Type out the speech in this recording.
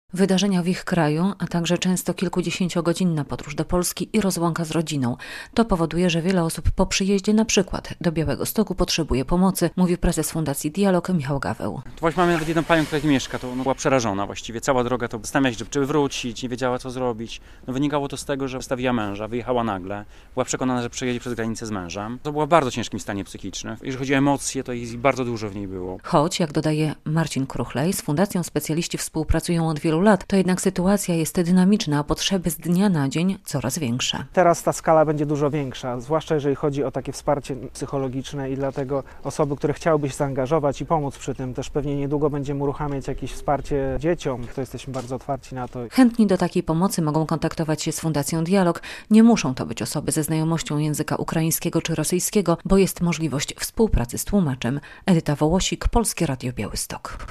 Wydarzenia w ich kraju, a także często kilkudziesięciogodzinna podróż do Polski i rozłąka z rodziną. To powoduje, że wiele osób po przyjeździe na przykład do Białegostoku potrzebuje pomocy, mówi prezes Fundacji Dialog Michał Gaweł. Właśnie mamy nawet jedną panią, która tu mieszka, to była przerażona właściwie. Cała droga to zastanawiała się, czy wrócić, nie wiedziała co zrobić. Wynikało to z tego, że zostawiła męża, wyjechała nagle, była przekonana, że przejedzie przez granicę z mężem. To była w bardzo ciężkim stanie psychicznym. Jeżeli chodzi o emocje, to ich bardzo dużo w niej było. Choć, jak dodaje Marcin Kruchlej, z Fundacją specjaliści współpracują od wielu lat, to jednak sytuacja jest dynamiczna, a potrzeby z dnia na dzień coraz większe. Teraz ta skala będzie dużo większa, zwłaszcza jeżeli chodzi o takie wsparcie psychologiczne i dlatego osoby, które chciałyby się zaangażować i pomóc przy tym, też pewnie niedługo będziemy uruchamiać jakieś wsparcie dzieciom, to jesteśmy bardzo otwarci na to. Chętni do takiej pomocy mogą kontaktować się z Fundacją Dialog. Nie muszą to być osoby ze znajomością języka ukraińskiego czy rosyjskiego, bo jest możliwość współpracy z tłumaczem. Edyta Wołosik, Polskie Radio Białystok.